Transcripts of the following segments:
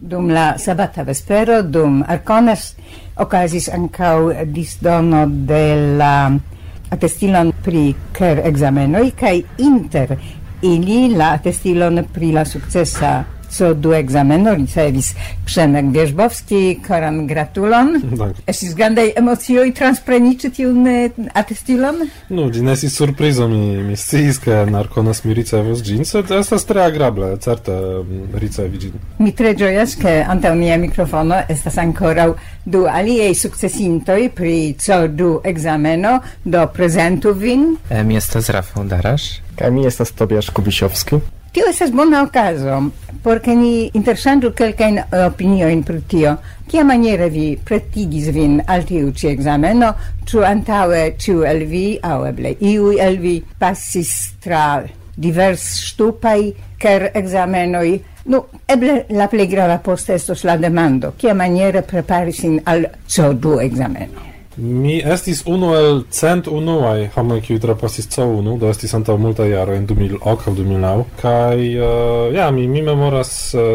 Dum la sabata vespero, dum Arconas, okazis ankaŭ disdono de la atestilon pri ker ekzamenoj kaj inter ili la atestilon pri la sukcesa CO2 egzameno ricevis Przemek Wierzbowski, koran gratulon. Estis grandaj emocioj transpreniĝi tiun atestilon? No, ĝi ne estis surprizo, mi sciis, ke en Arconas mi ricevos ĝin, sed estas tre agrable, certe ricevi ĝin. Mi tre ĝojas, ke antaŭ mia mikrofono estas ankoraŭ du aliaj sukcesintoj pri CO2 egzameno, do prezentu vin. Mi estas Rafał Darasz. Kaj mi estas Tobiasz Kubisiowski. Tio estas bona okazo, por ke ni interŝanĝu kelkajn opiniojn pri tio. Kiamaniere vi pretigis vin al tiu ĉi ekzameno? Ĉu antaŭe ĉiu el vi aŭ eble iuj el vi pasis tra diversŝtupaj ker-ekzamenoj? Nu, eble la plej grava poste estos la demando. Kiamaniere prepari sin al CO2 ekzameno? Mi estis unu el 101 homoj, kiuj trapasis CO1, do estis antaŭ multaj jaroj, en 2008 aŭ 2009, kaj mi memoras,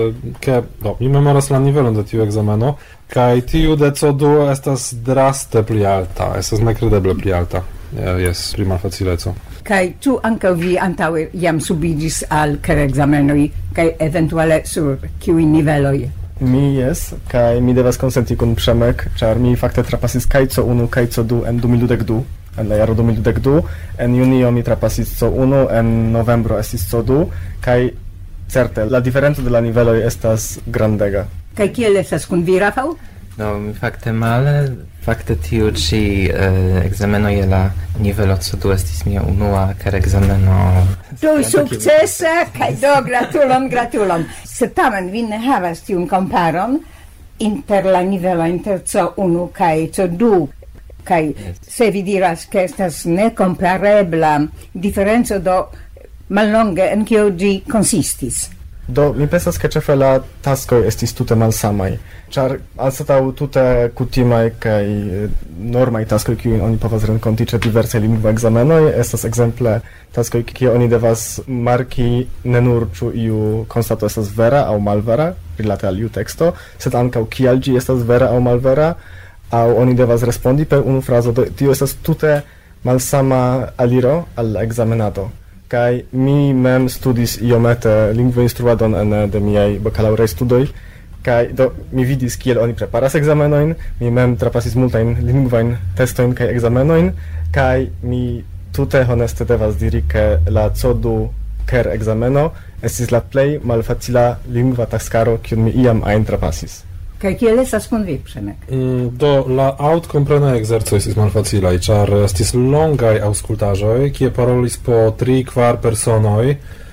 mi memoras la nivelon de tiu ekzameno, kaj tiu de CO2 estas draste pli alta, estas nekredeble pli alta. Jes, pri malfacileco. Kaj ĉu ankaŭ vi antaŭe jam subiĝis al ker-ekzamenoj kaj eventuale sur kiuj niveloj? Mi jes, kaj mi devas konsenti kun Przemek, ĉar mi fakte trapasis kaj CO1 kaj CO2 en 2012, en la jaro 2012, en junio mi trapasis CO1, en novembro estis CO2, kaj certe la diferenco de la niveloj estas grandega. Kaj kiel estas kun vi, Rafał? No, mi fakte male, fakte tiu ĉi ekzameno je la nivelo CO2 estis mia unua ker-ekzameno. Do sukcesa, kaj do gratulon. Sed tamen vi ne havas tiun komparon inter la nivelo inter CO1 kaj CO2, kaj se vi diras ke estas nekomparebla diferenco, do mallonge en kio ĝi konsistis? Do, mi pensas, ke ĉefe la taskoj estis tute malsamaj, ĉar anstataŭ tute kutimaj kaj normaj taskoj, kiujn oni povas renkonti ĉe diversaj lingvoekzamenoj, estas ekzemple taskoj, kie oni devas marki ne nur ĉu iu konstato estas vera aŭ malvera rilate al iu teksto, sed ankaŭ kial ĝi estas vera aŭ malvera, aŭ oni devas respondi per unu frazo. Do tio estas tute malsama aliro al la ekzamenado. Kaj mi mem studis iomete lingvoinstruadon ene de miaj bakalaŭraj studoj, kaj do mi vidis kiel oni preparas ekzamenojn, mi mem trapasis multajn lingvajn testojn kaj ekzamenojn, kaj mi tute honeste devas diri, ke la CO2 ker-ekzameno estis la plej malfacila lingva taskaro, kiun mi iam ajn trapasis. Kaj kiel estas kun vi, Przemek? Do la aŭtkomprena ekzerco estis malfacilaj, ĉar estis longaj aŭskultaĵoj, kie parolis po 3-4 personoj.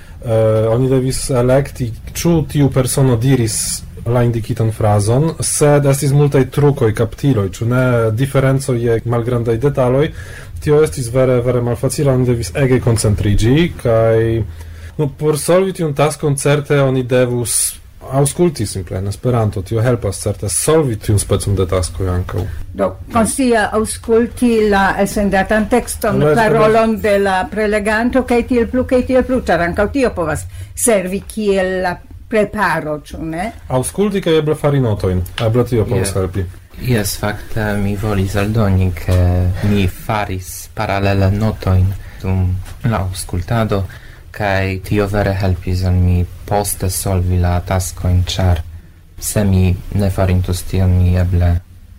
Oni devis elekti, ĉu tiu persono diris la indikitan frazon, sed estis multaj trukoj, kaptiloj, ĉu ne diferencoj je malgrandaj detaloj. Tio estis vere, vere malfacila, oni devis ege koncentriĝi, kaj por solvi tiun taskon certe oni devus aŭskulti simple en Esperanto, tio helpas certe solvi tiun specon de taskoj ankaŭ. Do konsia aŭskulti la elsendatan tekston, parolon de la preleganto, kaj tiel plu, ĉar ankaŭ tio povas servi kiel la preparo, ĉu ne? Aŭskulti kaj eble fari notojn, eble tio povas helpi. Yes, fakte mi volis aldoni, ke mi faris paralele notojn dum la aŭskultado, kaj tio vere helpis al mi poste solvi la taskojn, ĉar se mi ne farintus tion, mi eble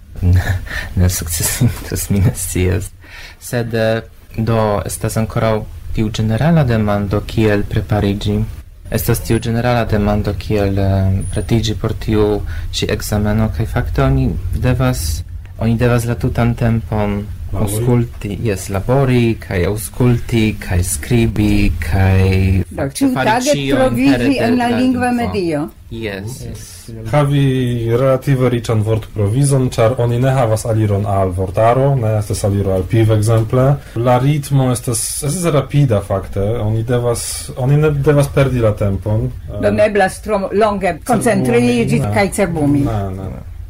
ne sukcesintus, mi ne scias. Sed do estas ankoraŭ tiu ĝenerala demando, kiel prepariĝi. Estas tiu ĝenerala demando, kiel pretiĝi por tiu ĉi ekzameno, kaj fakte oni devas la tutan tempon aŭskulti, labori, kaj aŭskulti, kaj skribi, kaj ĉiutage troviĝi en la lingva medio. Yes. Havi relative riĉan vortprovizon, ĉar oni ne havas aliron al vortaro, ne estas aliro al piv ekzemple. La ritmo estas rapida fakte, oni ne devas perdi la tempon. Do ne eblas tro longe koncentriĝi kaj cerbumi. Ne.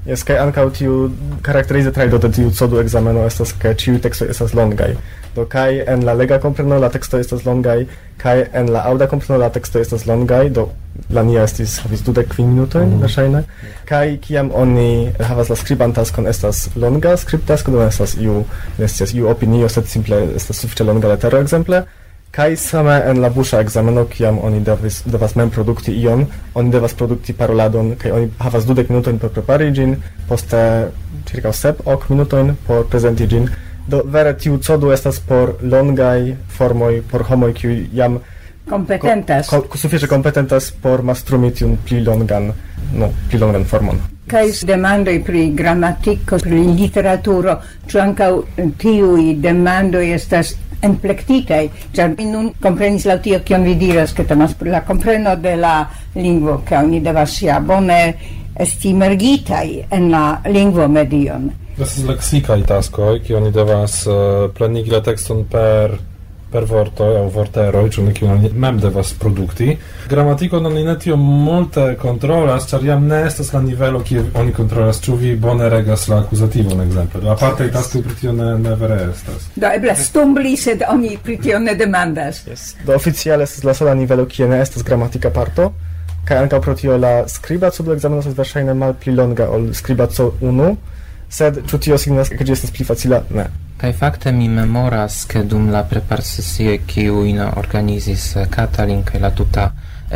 Yes, kai ankaŭ tiu karakteriza trajto de tiu codu ekzameno estas ke ĉiuj tekstoj estas longaj. Do kai en la lega kompreno la tekstoj estas longaj, kai en la aŭda kompreno la tekstoj estas longaj, do la nia havis 25 minutojn verŝajne. Kai kiam oni havas la skriban taskon estas longa skribtasko, do estas iu opinio, sed simple estas sufiĉe longa letero ekzemple. Kai same en la buŝa ekzameno, kiam oni devas mem produkti ion, oni devas produkti paroladon, kai oni havas 20 minutojn por prepari ĝin, poste ĉirkaŭ 7-8 minutojn por prezenti ĝin. Do vere tiu codu estas por longaj formoj, por homoj kiuj jam kompetentas. Sufiĉe kompetentas por mastrumi tiun pli longan formon. Kaj demandoj pri gramatiko, pri literaturo, ĉu ankaŭ tiuj demandoj estas enplektitaj, ĉar mi nun komprenis laŭ tio, kion vi diras, ke temas pri la kompreno de la lingvo, ke oni devas ja bone esti mergitaj en la lingvomedion. Estas leksikaj taskoj, kie oni devas plenigi la tekston per vortoj aŭ vorteroj, ĉu ne kiun oni mem devas produkti. Gramatikon oni ne tiom multe kontrolas, ĉar jam ne estas la nivelo, kie oni kontrolas, ĉu vi bone regas la akuzativon, ekzemple. La apartaj taskoj pri tio ne vere estas. Do eble stumbli, sed oni pri tio ne demandas. Yes. Do oficiale estas la sola nivelo, kie ne estas gramatika parto, kaj ankaŭ pro tio la skriba co do ekzameno estas verŝajne malpli longa ol skriba co unu, sed ĉu tio signifas, ke ĝi estas pli facila? Ne. Kai fakte mi memoras, ke dum la preparsesioj kiujn organizis Katalin kaj la tuta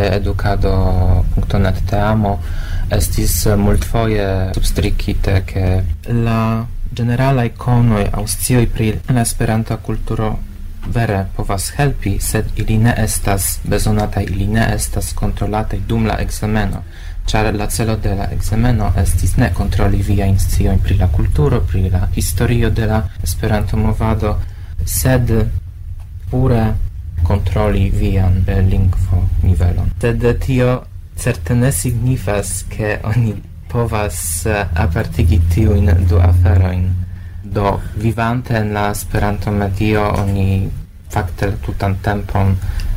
edukado.net teamo estis multfoje substrikite, ke la ĝeneralaj konoj aŭ scioj pri la Esperanta kulturo vere povas helpi, sed ili ne estas bezonataj, ili ne estas kontrolataj dum la ekzameno. Ĉar la celo de la ekzameno estis ne kontroli viajn sciojn pri la kulturo, pri la historio de la Esperanto-movado, sed pure kontroli vian lingvo-nivelon. Sed tio certe ne signifas, ke oni povas apartigi tiujn du aferojn. Do vivante en la Esperanto-medio oni fakte tutan tempon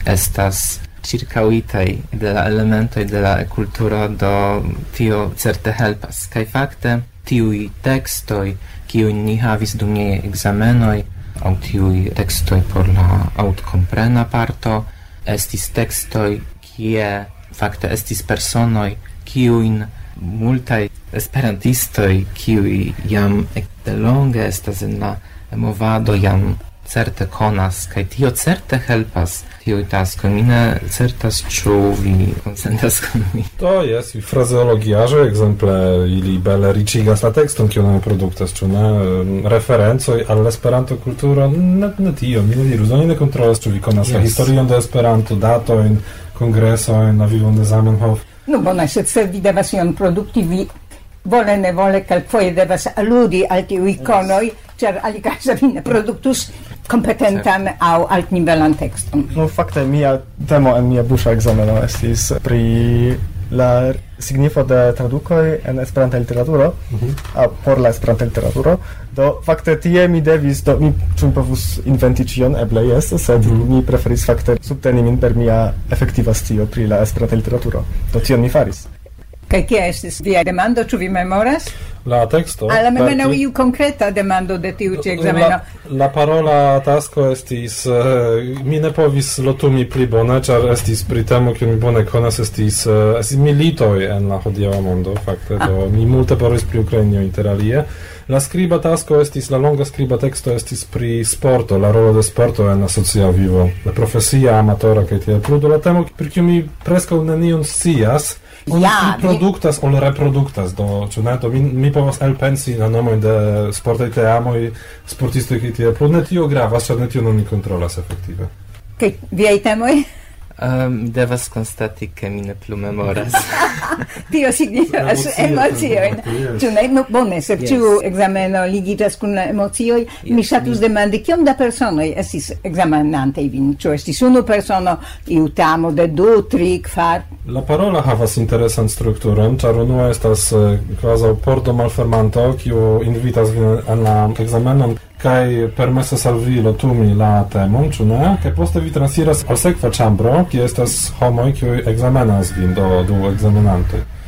estas circauitaj de la elementoj de la kulturo, do tio certe helpas. Kaj fakte tiuj tekstoj, kiujn ni havis dum niaj ekzamenoj, aŭ tiuj tekstoj por la aŭtkomprena parto, estis tekstoj, kie fakte estis personoj, kiujn multaj esperantistoj, kiuj jam ekde longe estas en la movado, jam certe konas, kaj tio certe helpas tiuj taskoj. Mi ne certas, ĉu vi konsentas kun mi. To jest frazeologiarze, ekzemple ili bele riĉigas la tekston, kiun oni produktas, ĉu ne? Referencoj al la Esperanto-kulturo, ne tio, mi ne dirus. Oni ne kontrolas, ĉu vi konas la historion de Esperanto, datojn, kongresojn, la vivon de Zamenhof. No bone, sed se vi devas ion produkti, vi vole ne vole kelkfoje devas aludi al tiuj konoj, ĉar alikaze vi ne produktus kompetentan aŭ altnivelan tekston. No fakte mia temo en mia buŝa ekzameno estis pri la signifo de tradukoj en Esperanta literaturo, por la Esperanta literaturo. Do fakte tie mi devis, ĉu mi povus inventi ĉion, eble jes, sed mi preferis fakte subteni min per mia efektiva scio pri la Esperanta literaturo. Do tion mi faris. Kaj kia estis via demando, ĉu vi memoras? La teksto. Almeno iu konkreta demando de tiu ĉi ekzameno. La parola tasko estis mi ne povis lotumi pli bone, ĉar estis pri temo, kiun mi bone konas, estis militoj en la hodiaŭa mondo, fakte, do mi multe parolis pri Ukrainio inter alie. La skriba tasko estis, la longa skriba teksto estis pri sporto, la rolo de sporto en la socia vivo, la profesia, amatora kaj tiel plu. Do la temo, pri kiu mi preskaŭ nenion scias, oni produktas ol reproduktas, do ĉu ne, do mi povas elpensi la nomojn de sportaj teamoj, sportistoj kaj tiel plu. Ne tio gravas, ĉar ne tion oni kontrolas efektive. Kaj viaj temoj? Devas konstati, ke mi ne plu memoras. Tio signifas emociojn. Ĉu ne? No, bone, sed ĉu ekzameno ligiĝas kun la emocioj? Mi ŝatus demandi, kiom da personoj estis ekzamenantoj vin? Ĉu estis unu persono, iu tamo de 2, 3, 4? La parola havas interesan strukturon, ĉar unua estas kvazaŭ pordo malfermanto, kiu invitas vin en la ekzamenon kaj permesas al vi lotumi la temon, ĉu ne? Kaj poste vi transiras al sekva ĉambro, kie estas homoj, kiuj ekzamenas vin, do du ekzamenantoj.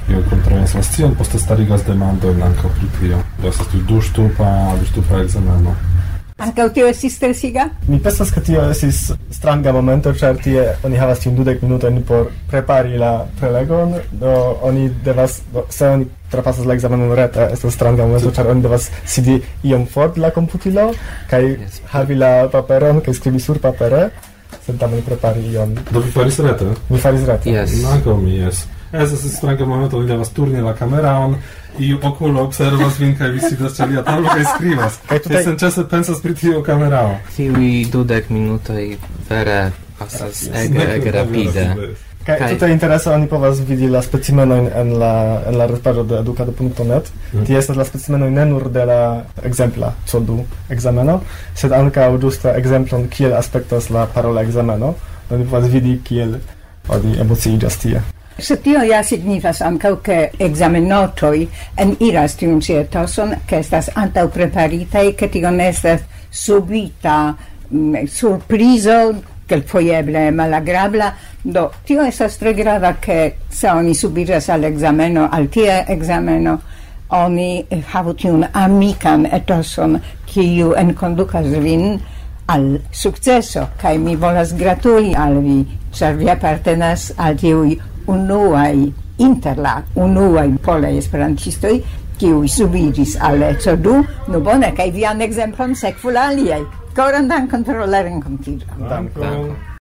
io kontroensas tion, poste starigas demandojn ankaŭ pri tio. Do estas du ŝtupa ekzameno. Ankaŭ tio estis stresiga? Mi pensas, ke tio estis stranga momento, ĉar tie oni havas tiun 20 minutojn por prepari la prelegon, do oni devas, se oni trapasas la ekzamenon rete, estas stranga momento, ĉar oni devas sidi iom for de la komputilo kaj havi la paperon kaj skribi sur papere, sed tamen prepari iom. Do vi faris rete? Mi faris rete. Yes. Ankaŭ mi, jes. Estas stranga momento, oni devas turni la kameraon, iu okulo observas vin kaj vi sidas ĉe lia tablo kaj skribas. Kaj tutaj senĉese pensas pri tiu kamerao. Tiuj 20 minutoj vere pasas ege rapide. Kaj tutaj interese oni povas vidi la specimenojn en la retpaĝo de edukado.net. Tie estas la specimenoj ne nur de la ekzempla CO2 ekzameno, sed ankaŭ ĝuste ekzemplon kiel aspektas la parola ekzameno. Oni povas vidi kiel oni emociiĝas tie. Se tio ja signifas ankaŭ ke ekzamenotoj eniras tiun ĉi etoson, ke estas antaŭpreparitaj, ke tio ne estas subita surprizo, kelkfoje eble malagrabla. Do tio estas tre grava, ke se oni subiĝas al ekzameno, al tia ekzameno, oni havu tiun amikan etoson, kiu enkondukas vin al sukceso, kaj mi volas gratuli al vi, ĉar vi apartenas al tiuj inter la unuaj polaj esperantistoj, kiuj subiĝis al CO2, nu bone, kaj vian ekzemplon sekvu la aliaj. Koran dankon pro la renkontiĝo. Dankon.